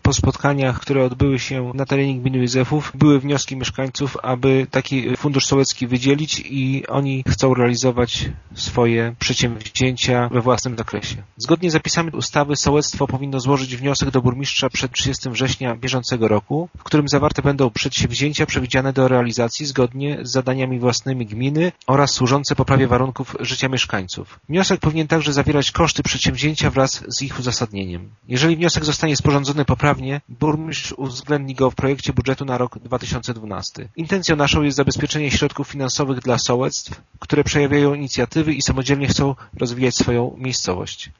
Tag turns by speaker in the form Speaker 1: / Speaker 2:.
Speaker 1: po spotkaniach, które odbyły się na terenie gminy Józefów, były wnioski mieszkańców, aby taki fundusz sołecki wydzielić i oni chcą realizować swoje przedsięwzięcia we własnym zakresie. Zgodnie z zapisami ustawy sołectwo powinno złożyć wniosek do burmistrza przed 30 września bieżącego roku, w którym zawarte będą przedsięwzięcia przewidziane do realizacji zgodnie z zadaniami własnymi gminy oraz służące poprawie warunków życia mieszkańców. Wniosek powinien także zawierać koszty przedsięwzięcia wraz z ich uzasadnieniem. Jeżeli wniosek zostanie sporządzony poprawnie, burmistrz uwzględni go w projekcie budżetu na rok 2012. Intencją naszą jest zabezpieczenie środków finansowych dla sołectw, które przejawiają inicjatywy i samodzielnie chcą rozwijać swoją miejscowość.